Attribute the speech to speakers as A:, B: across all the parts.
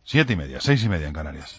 A: 7:30, 6:30 en Canarias.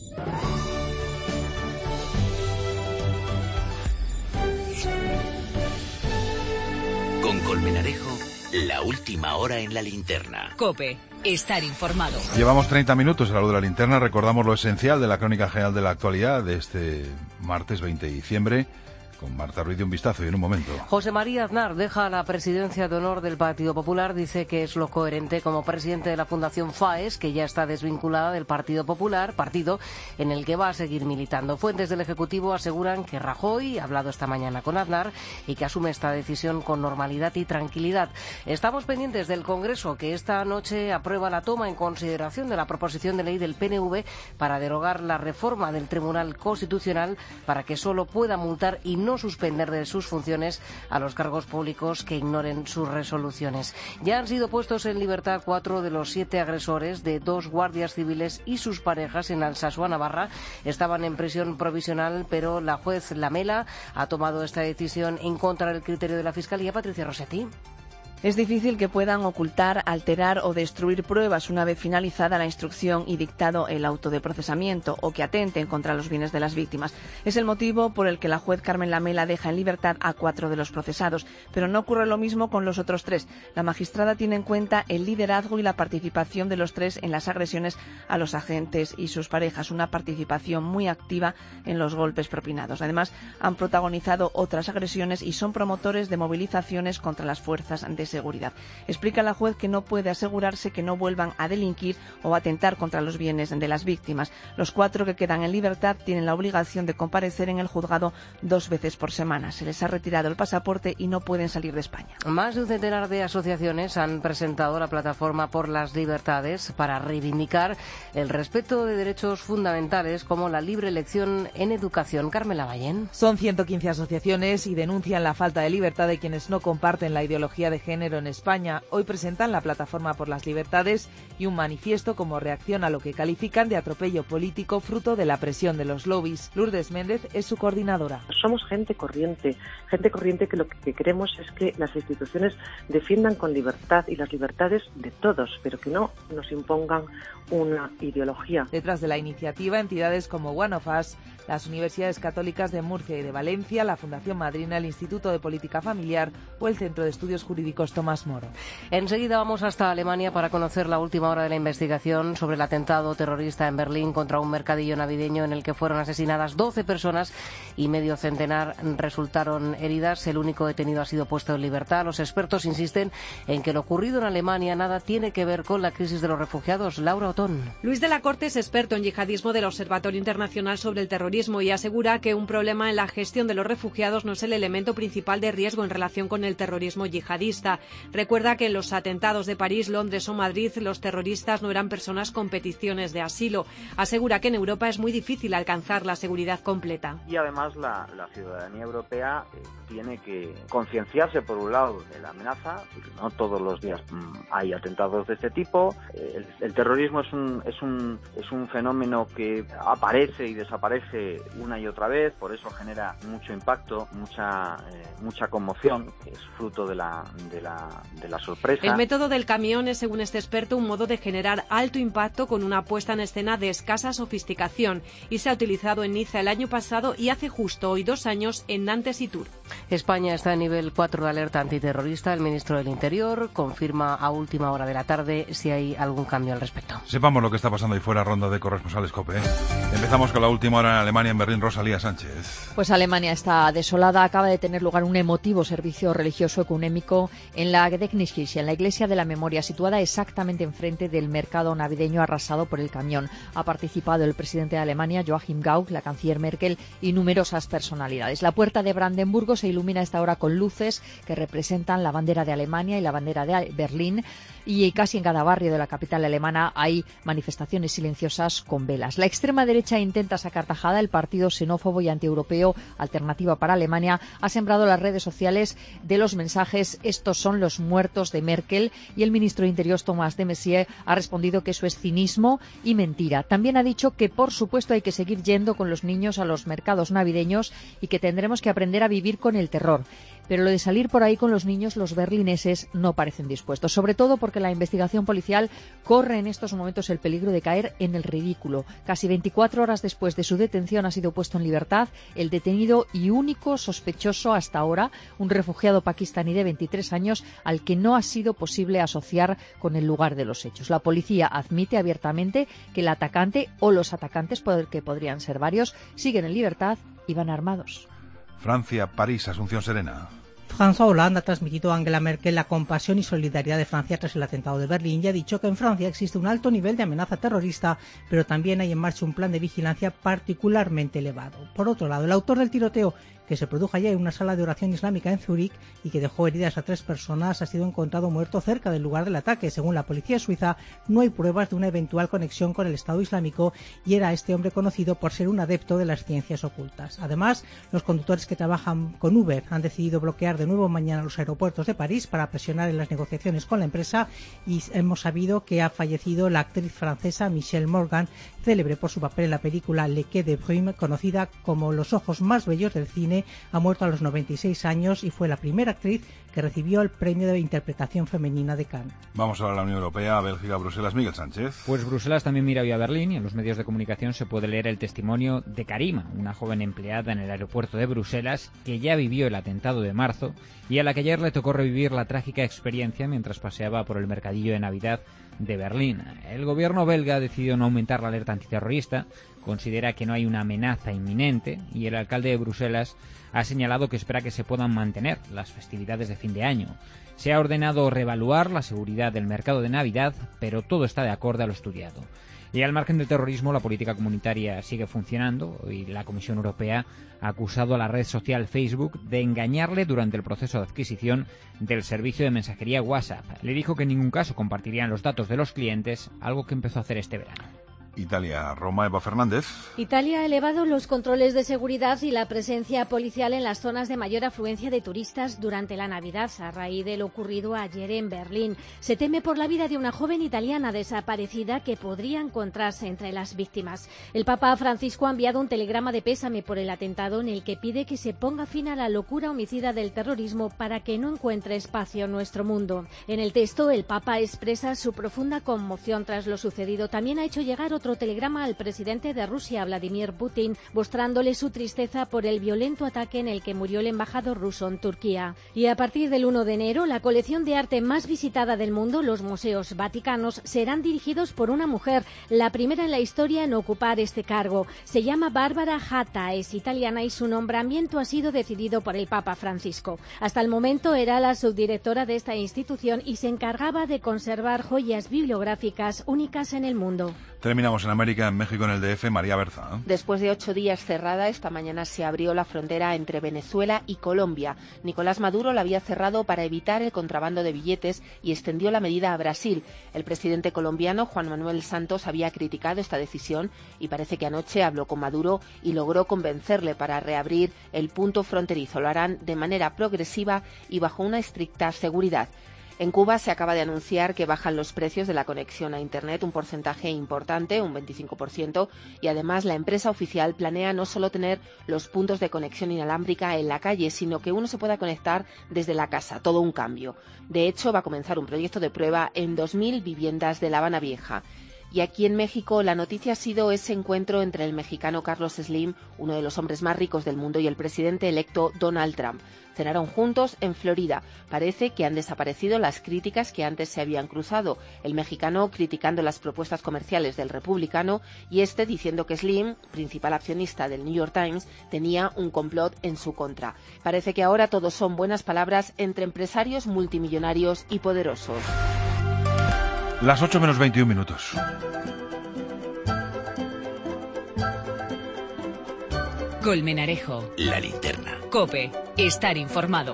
B: Con Colmenarejo, la última hora en la linterna.
C: COPE, estar informado.
A: Llevamos 30 minutos a la luz de la linterna. Recordamos lo esencial de la crónica general de la actualidad de este martes 20 de diciembre. Con Marta Ruiz de un vistazo y en un momento.
D: José María Aznar deja la presidencia de honor del Partido Popular. Dice que es lo coherente como presidente de la Fundación FAES, que ya está desvinculada del Partido Popular, partido en el que va a seguir militando. Fuentes del Ejecutivo aseguran que Rajoy ha hablado esta mañana con Aznar y que asume esta decisión con normalidad y tranquilidad. Estamos pendientes del Congreso, que esta noche aprueba la toma en consideración de la proposición de ley del PNV para derogar la reforma del Tribunal Constitucional para que solo pueda multar y no suspender de sus funciones a los cargos públicos que ignoren sus resoluciones. Ya han sido puestos en libertad 4 de los 7 agresores de 2 guardias civiles y sus parejas en Alsasua, Navarra. Estaban en prisión provisional, pero la juez Lamela ha tomado esta decisión en contra del criterio de la Fiscalía. Patricia Rossetti.
E: Es difícil que puedan ocultar, alterar o destruir pruebas una vez finalizada la instrucción y dictado el auto de procesamiento, o que atenten contra los bienes de las víctimas. Es el motivo por el que la juez Carmen Lamela deja en libertad a 4 de los procesados, pero no ocurre lo mismo con los otros 3. La magistrada tiene en cuenta el liderazgo y la participación de los 3 en las agresiones a los agentes y sus parejas, una participación muy activa en los golpes propinados. Además, han protagonizado otras agresiones y son promotores de movilizaciones contra las fuerzas de seguridad. Explica la juez que no puede asegurarse que no vuelvan a delinquir o atentar contra los bienes de las víctimas. Los 4 que quedan en libertad tienen la obligación de comparecer en el juzgado 2 veces por semana. Se les ha retirado el pasaporte y no pueden salir de España.
D: Más de un centenar de asociaciones han presentado la Plataforma por las Libertades para reivindicar el respeto de derechos fundamentales como la libre elección en educación. Carmela Ballén.
F: Son 115 asociaciones y denuncian la falta de libertad de quienes no comparten la ideología de género en España. Hoy presentan la Plataforma por las Libertades y un manifiesto como reacción a lo que califican de atropello político fruto de la presión de los lobbies. Lourdes Méndez es su coordinadora.
G: Somos gente corriente que lo que queremos es que las instituciones defiendan con libertad y las libertades de todos, pero que no nos impongan una ideología.
F: Detrás de la iniciativa, entidades como One of Us, las Universidades Católicas de Murcia y de Valencia, la Fundación Madrina, el Instituto de Política Familiar o el Centro de Estudios Jurídicos Tomás Moro.
D: Enseguida vamos hasta Alemania para conocer la última hora de la investigación sobre el atentado terrorista en Berlín contra un mercadillo navideño en el que fueron asesinadas 12 personas y medio centenar resultaron heridas. El único detenido ha sido puesto en libertad. Los expertos insisten en que lo ocurrido en Alemania nada tiene que ver con la crisis de los refugiados. Laura Otón.
H: Luis de la Corte es experto en yihadismo del Observatorio Internacional sobre el Terrorismo y asegura que un problema en la gestión de los refugiados no es el elemento principal de riesgo en relación con el terrorismo yihadista. Recuerda que en los atentados de París, Londres o Madrid los terroristas no eran personas con peticiones de asilo. Asegura que en Europa es muy difícil alcanzar la seguridad completa.
I: Y además la ciudadanía europea tiene que concienciarse por un lado de la amenaza, no todos los días hay atentados de este tipo. El terrorismo es un fenómeno que aparece y desaparece una y otra vez, por eso genera mucho impacto, mucha conmoción, que es fruto de la sorpresa.
H: El método del camión es, según este experto, un modo de generar alto impacto con una puesta en escena de escasa sofisticación y se ha utilizado en Niza el año pasado y hace justo hoy 2 años en Nantes y Tours.
D: España está en nivel 4 de alerta antiterrorista. El ministro del Interior confirma a última hora de la tarde si hay algún cambio al respecto.
A: Sepamos lo que está pasando ahí fuera, ronda de corresponsales COPE. Empezamos con la última hora en Alemania, en Berlín. Rosalía Sánchez.
J: Pues Alemania está desolada. Acaba de tener lugar un emotivo servicio religioso ecuménico en la Gedächtniskirche, en la iglesia de la memoria, situada exactamente enfrente del mercado navideño arrasado por el camión. Ha participado el presidente de Alemania, Joachim Gauck, la canciller Merkel y numerosas personalidades. La puerta de Brandenburgo se ilumina a esta hora con luces que representan la bandera de Alemania y la bandera de Berlín. Y casi en cada barrio de la capital alemana hay manifestaciones silenciosas con velas. La extrema derecha intenta sacar tajada. El partido xenófobo y antieuropeo Alternativa para Alemania ha sembrado las redes sociales de los mensajes "estos son los muertos de Merkel", y el ministro de Interior Thomas de Maizière ha respondido que eso es cinismo y mentira. También ha dicho que por supuesto hay que seguir yendo con los niños a los mercados navideños y que tendremos que aprender a vivir con el terror. Pero lo de salir por ahí con los niños, los berlineses no parecen dispuestos, sobre todo porque la investigación policial corre en estos momentos el peligro de caer en el ridículo. Casi 24 horas después de su detención ha sido puesto en libertad el detenido y único sospechoso hasta ahora, un refugiado pakistaní de 23 años al que no ha sido posible asociar con el lugar de los hechos. La policía admite abiertamente que el atacante o los atacantes, que podrían ser varios, siguen en libertad y van armados.
A: Francia, París, Asunción Serena.
K: François Hollande ha transmitido a Angela Merkel la compasión y solidaridad de Francia tras el atentado de Berlín y ha dicho que en Francia existe un alto nivel de amenaza terrorista, pero también hay en marcha un plan de vigilancia particularmente elevado. Por otro lado, el autor del tiroteo que se produjo ayer en una sala de oración islámica en Zúrich y que dejó heridas a 3 personas ha sido encontrado muerto cerca del lugar del ataque. Según la policía suiza, no hay pruebas de una eventual conexión con el Estado Islámico y era este hombre conocido por ser un adepto de las ciencias ocultas. Además, los conductores que trabajan con Uber han decidido bloquear de nuevo mañana los aeropuertos de París para presionar en las negociaciones con la empresa y hemos sabido que ha fallecido la actriz francesa Michelle Morgan, célebre por su papel en la película Le Quai de Brume, conocida como Los ojos más bellos del cine. Ha muerto a los 96 años y fue la primera actriz que recibió el premio de interpretación femenina de Cannes.
A: Vamos a la Unión Europea, Bélgica, Bruselas. Miguel Sánchez.
L: Pues Bruselas también mira hoy a Berlín y en los medios de comunicación se puede leer el testimonio de Karima, una joven empleada en el aeropuerto de Bruselas que ya vivió el atentado de marzo y a la que ayer le tocó revivir la trágica experiencia mientras paseaba por el mercadillo de Navidad de Berlín. El gobierno belga ha decidido no aumentar la alerta antiterrorista, considera que no hay una amenaza inminente y el alcalde de Bruselas ha señalado que espera que se puedan mantener las festividades de fin de año. Se ha ordenado reevaluar la seguridad del mercado de Navidad, pero todo está de acorde a lo estudiado. Y al margen del terrorismo, la política comunitaria sigue funcionando y la Comisión Europea ha acusado a la red social Facebook de engañarle durante el proceso de adquisición del servicio de mensajería WhatsApp. Le dijo que en ningún caso compartirían los datos de los clientes, algo que empezó a hacer este verano.
A: Italia, Roma, Eva Fernández.
M: Italia ha elevado los controles de seguridad y la presencia policial en las zonas de mayor afluencia de turistas durante la Navidad, a raíz de lo ocurrido ayer en Berlín. Se teme por la vida de una joven italiana desaparecida que podría encontrarse entre las víctimas. El Papa Francisco ha enviado un telegrama de pésame por el atentado en el que pide que se ponga fin a la locura homicida del terrorismo para que no encuentre espacio en nuestro mundo. En el texto, el Papa expresa su profunda conmoción tras lo sucedido. También ha hecho llegar otro telegrama al presidente de Rusia, Vladimir Putin, mostrándole su tristeza por el violento ataque en el que murió el embajador ruso en Turquía. Y a partir del 1 de enero, la colección de arte más visitada del mundo, los museos vaticanos, serán dirigidos por una mujer, la primera en la historia en ocupar este cargo. Se llama Bárbara Hatta, es italiana y su nombramiento ha sido decidido por el Papa Francisco. Hasta el momento era la subdirectora de esta institución y se encargaba de conservar joyas bibliográficas únicas en el mundo.
A: Terminamos en América, en México, en el DF, María Berza.
N: Después de 8 días cerrada, esta mañana se abrió la frontera entre Venezuela y Colombia. Nicolás Maduro la había cerrado para evitar el contrabando de billetes y extendió la medida a Brasil. El presidente colombiano, Juan Manuel Santos, había criticado esta decisión y parece que anoche habló con Maduro y logró convencerle para reabrir el punto fronterizo. Lo harán de manera progresiva y bajo una estricta seguridad. En Cuba se acaba de anunciar que bajan los precios de la conexión a Internet un porcentaje importante, un 25%, y además la empresa oficial planea no solo tener los puntos de conexión inalámbrica en la calle, sino que uno se pueda conectar desde la casa, todo un cambio. De hecho, va a comenzar un proyecto de prueba en 2.000 viviendas de La Habana Vieja. Y aquí en México la noticia ha sido ese encuentro entre el mexicano Carlos Slim, uno de los hombres más ricos del mundo, y el presidente electo Donald Trump. Cenaron juntos en Florida. Parece que han desaparecido las críticas que antes se habían cruzado. El mexicano criticando las propuestas comerciales del republicano y este diciendo que Slim, principal accionista del New York Times, tenía un complot en su contra. Parece que ahora todos son buenas palabras entre empresarios multimillonarios y poderosos.
A: Las 8 menos 21 minutos.
C: Colmenarejo.
B: La linterna.
C: COPE. Estar informado.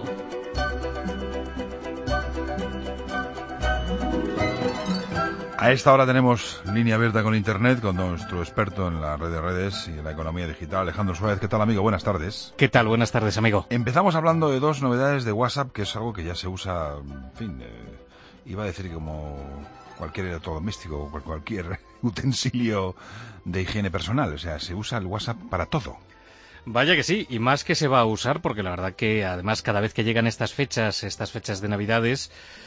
A: A esta hora tenemos línea abierta con Internet con nuestro experto en la red de redes y en la economía digital, Alejandro Suárez. ¿Qué tal, amigo? Buenas tardes.
O: ¿Qué tal? Buenas tardes, amigo.
A: Empezamos hablando de dos novedades de WhatsApp, que es algo que ya se usa, en fin, iba a decir como cualquier electrodoméstico o cualquier utensilio de higiene personal. O sea, se usa el WhatsApp para todo.
O: Vaya que sí, y más que se va a usar, porque la verdad que además cada vez que llegan estas fechas de Navidades,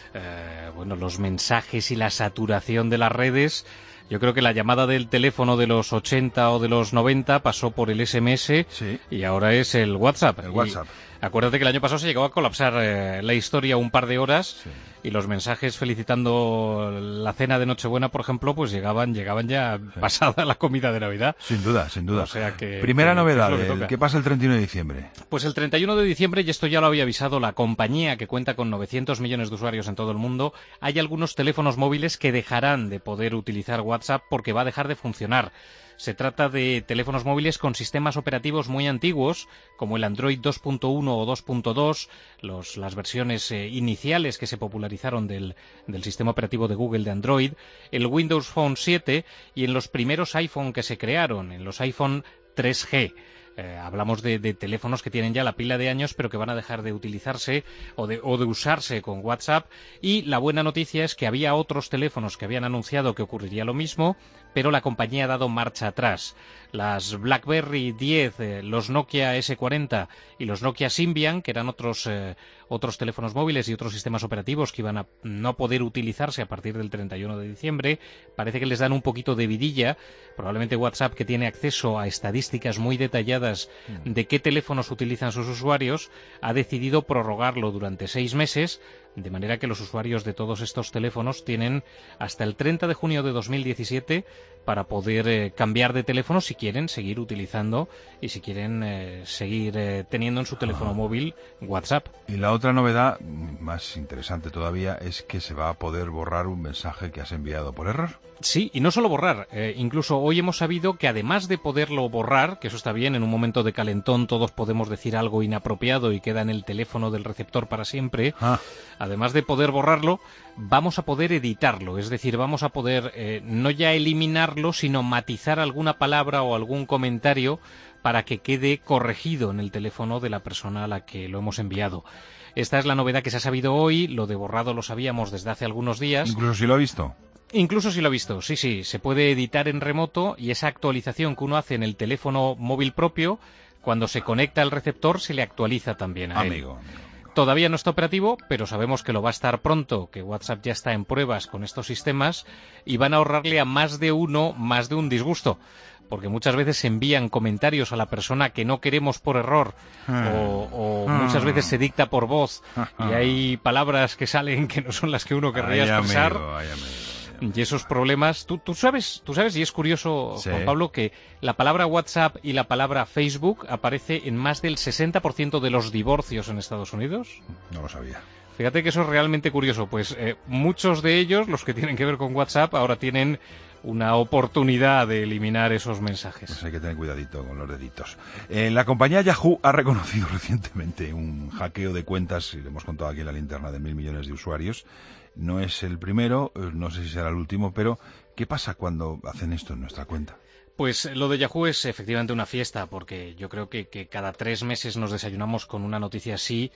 O: los mensajes y la saturación de las redes, yo creo que la llamada del teléfono de los 80 o de los 90 pasó por el SMS y ahora es el WhatsApp. Acuérdate que el año pasado se llegó a colapsar la historia un par de horas y los mensajes felicitando la cena de Nochebuena, por ejemplo, pues llegaban ya pasada la comida de Navidad.
A: Sin duda.
O: O sea que,
A: Primera novedad, ¿qué pasa el 31 de diciembre?
O: Pues el 31 de diciembre, y esto ya lo había avisado la compañía que cuenta con 900 millones de usuarios en todo el mundo, hay algunos teléfonos móviles que dejarán de poder utilizar WhatsApp porque va a dejar de funcionar. Se trata de teléfonos móviles con sistemas operativos muy antiguos, como el Android 2.1 o 2.2, las versiones iniciales que se popularizaron del sistema operativo de Google de Android, el Windows Phone 7 y en los primeros iPhone que se crearon, en los iPhone 3G. Hablamos de teléfonos que tienen ya la pila de años, pero que van a dejar de utilizarse o de usarse con WhatsApp. Y la buena noticia es que había otros teléfonos que habían anunciado que ocurriría lo mismo, pero la compañía ha dado marcha atrás. Las BlackBerry 10, los Nokia S40 y los Nokia Symbian, que eran otros teléfonos móviles y otros sistemas operativos que iban a no poder utilizarse a partir del 31 de diciembre, parece que les dan un poquito de vidilla. Probablemente WhatsApp, que tiene acceso a estadísticas muy detalladas de qué teléfonos utilizan sus usuarios, ha decidido prorrogarlo durante 6 meses, de manera que los usuarios de todos estos teléfonos tienen hasta el 30 de junio de 2017 para poder cambiar de teléfono si quieren seguir utilizando y si quieren seguir teniendo en su teléfono móvil WhatsApp.
A: Y la otra novedad, más interesante todavía, es que se va a poder borrar un mensaje que has enviado por error.
O: Sí, y no solo borrar. Incluso hoy hemos sabido que además de poderlo borrar, que eso está bien, en un momento de calentón todos podemos decir algo inapropiado y queda en el teléfono del receptor para siempre, además de poder borrarlo, vamos a poder editarlo. Es decir, vamos a poder no ya eliminarlo, sino matizar alguna palabra o algún comentario para que quede corregido en el teléfono de la persona a la que lo hemos enviado. Esta es la novedad que se ha sabido hoy. Lo de borrado lo sabíamos desde hace algunos días.
A: Incluso si lo ha visto.
O: Incluso si lo ha visto, sí, se puede editar en remoto y esa actualización que uno hace en el teléfono móvil propio, cuando se conecta al receptor se le actualiza también a él. Todavía no está operativo, pero sabemos que lo va a estar pronto, que WhatsApp ya está en pruebas con estos sistemas y van a ahorrarle a más de un disgusto. Porque muchas veces se envían comentarios a la persona que no queremos por error o muchas veces se dicta por voz y hay palabras que salen que no son las que uno querría expresar. Y esos problemas, tú sabes, y es curioso, Juan Pablo, que la palabra WhatsApp y la palabra Facebook aparece en más del 60% de los divorcios en Estados Unidos.
A: No lo sabía.
O: Fíjate que eso es realmente curioso, pues muchos de ellos, los que tienen que ver con WhatsApp, ahora tienen una oportunidad de eliminar esos mensajes.
A: Pues hay que tener cuidadito con los deditos. La compañía Yahoo ha reconocido recientemente un hackeo de cuentas, y lo hemos contado aquí en la linterna, de 1.000 millones de usuarios. No es el primero, no sé si será el último, pero ¿qué pasa cuando hacen esto en nuestra cuenta?
O: Pues lo de Yahoo es efectivamente una fiesta, porque yo creo que cada 3 meses nos desayunamos con una noticia así.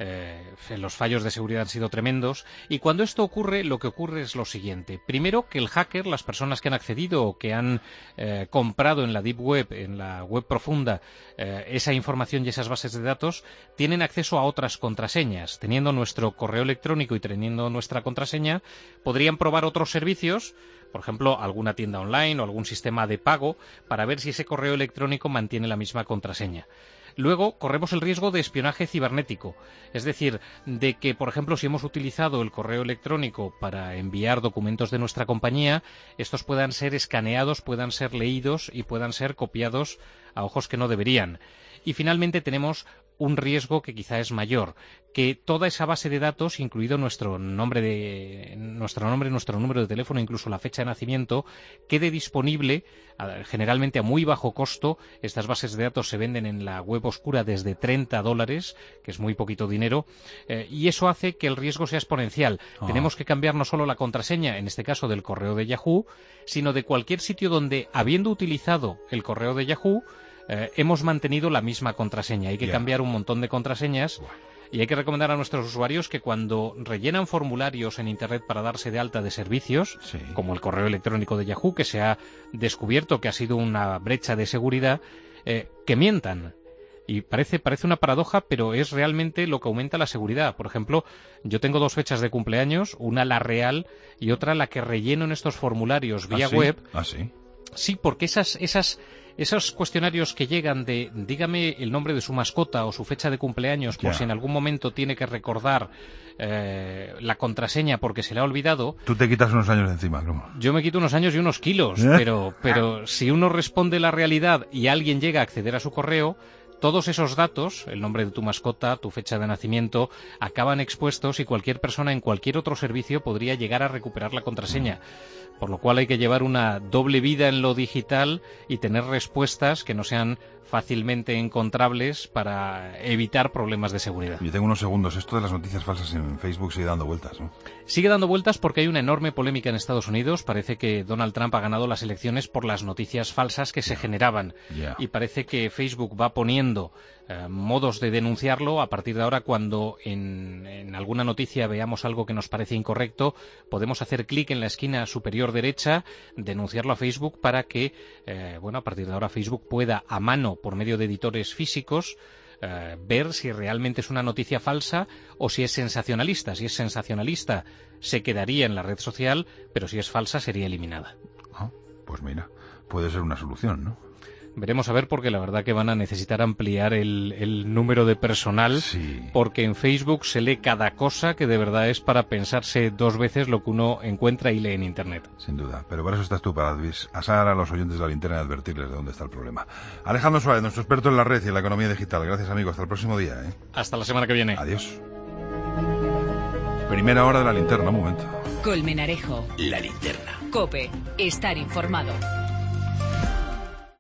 O: Los fallos de seguridad han sido tremendos, y cuando esto ocurre, lo que ocurre es lo siguiente. Primero, que el hacker, las personas que han accedido o que han comprado en la Deep Web, en la web profunda, esa información y esas bases de datos, tienen acceso a otras contraseñas. Teniendo nuestro correo electrónico y teniendo nuestra contraseña, podrían probar otros servicios, por ejemplo, alguna tienda online o algún sistema de pago, para ver si ese correo electrónico mantiene la misma contraseña. Luego, corremos el riesgo de espionaje cibernético, es decir, de que, por ejemplo, si hemos utilizado el correo electrónico para enviar documentos de nuestra compañía, estos puedan ser escaneados, puedan ser leídos y puedan ser copiados a ojos que no deberían. Y finalmente tenemos un riesgo que quizá es mayor, que toda esa base de datos, incluido nuestro nombre, nuestro número de teléfono, incluso la fecha de nacimiento, quede disponible generalmente a muy bajo costo. Estas bases de datos se venden en la web oscura desde $30, que es muy poquito dinero, y eso hace que el riesgo sea exponencial. Tenemos que cambiar no solo la contraseña, en este caso del correo de Yahoo, sino de cualquier sitio donde, habiendo utilizado el correo de Yahoo, hemos mantenido la misma contraseña. Hay que cambiar un montón de contraseñas y hay que recomendar a nuestros usuarios que cuando rellenan formularios en Internet para darse de alta de servicios, como el correo electrónico de Yahoo, que se ha descubierto que ha sido una brecha de seguridad, que mientan. Y parece una paradoja, pero es realmente lo que aumenta la seguridad. Por ejemplo, yo tengo 2 fechas de cumpleaños, una la real y otra la que relleno en estos formularios vía web.
A: ¿Ah, sí?
O: Sí, porque esos cuestionarios que llegan de dígame el nombre de su mascota o su fecha de cumpleaños por si en algún momento tiene que recordar la contraseña porque se le ha olvidado.
A: Tú te quitas unos años de encima, ¿cómo?
O: Yo me quito unos años y unos kilos, pero si uno responde la realidad y alguien llega a acceder a su correo, todos esos datos, el nombre de tu mascota, tu fecha de nacimiento, acaban expuestos y cualquier persona en cualquier otro servicio podría llegar a recuperar la contraseña. Por lo cual hay que llevar una doble vida en lo digital y tener respuestas que no sean fácilmente encontrables para evitar problemas de seguridad.
A: Yo tengo unos segundos. Esto de las noticias falsas en Facebook sigue dando vueltas, ¿no?
O: Sigue dando vueltas porque hay una enorme polémica en Estados Unidos. Parece que Donald Trump ha ganado las elecciones por las noticias falsas que se generaban. Y parece que Facebook va poniendo modos de denunciarlo. A partir de ahora, cuando en alguna noticia veamos algo que nos parece incorrecto, podemos hacer clic en la esquina superior derecha, denunciarlo a Facebook para que, a partir de ahora Facebook pueda a mano, por medio de editores físicos, ver si realmente es una noticia falsa o si es sensacionalista. Si es sensacionalista, se quedaría en la red social, pero si es falsa, sería eliminada.
A: Pues mira, puede ser una solución, ¿no?
O: Veremos a ver, porque la verdad que van a necesitar ampliar el número de personal, porque en Facebook se lee cada cosa que de verdad es para pensarse 2 veces lo que uno encuentra y lee en Internet.
A: Sin duda, pero para eso estás tú, para asar a los oyentes de la linterna y advertirles de dónde está el problema. Alejandro Suárez, nuestro experto en la red y en la economía digital. Gracias, amigo. Hasta el próximo día, ¿eh?
O: Hasta la semana que viene.
A: Adiós. Primera hora de la linterna, un momento.
C: Colmenarejo.
B: La linterna.
C: COPE. Estar informado.